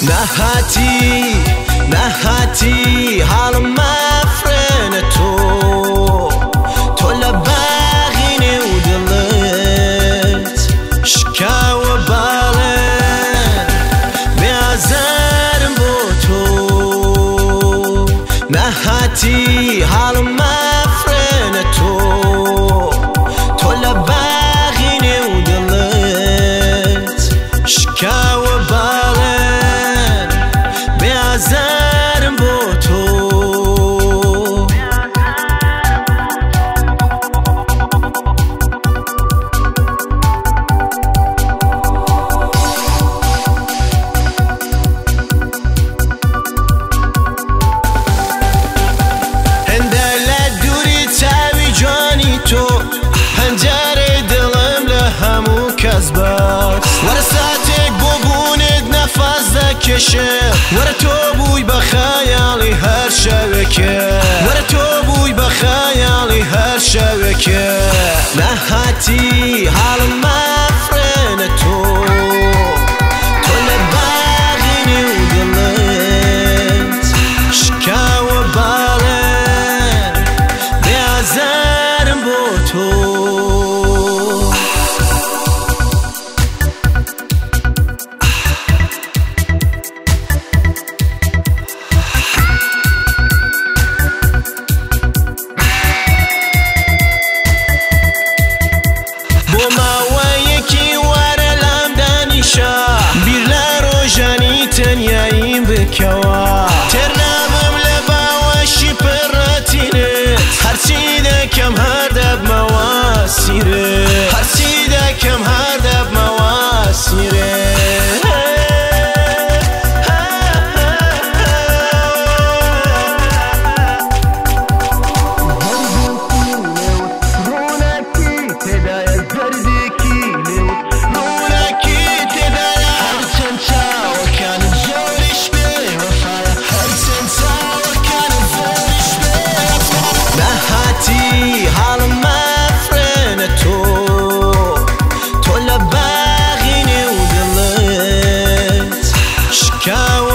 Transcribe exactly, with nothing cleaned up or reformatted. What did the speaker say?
نهاتی نهاتی حال مفرن تو تو لباغینه و دلت شکا و بالن بیازارم با تو نهاتی حال مفرن تو تو لباغینه و دلت شکا و بالن بیازارم با تو ورا ساعتك بوبونت نفس دكشه ورا تو بوي بخيالي هر شبكه ورا تو بوي بخيالي هر شبكه نهاتي حال مفرن تو تو لباغيني ودلت شكا وبالن بیازارم با تو تنيايم بكوا ترنابم لباوشي براتينت هرسي دا كم هردب مواسيره هرسي دا كم هردب مواسيره حال مفرن تو تو لباغینه و دلت شکا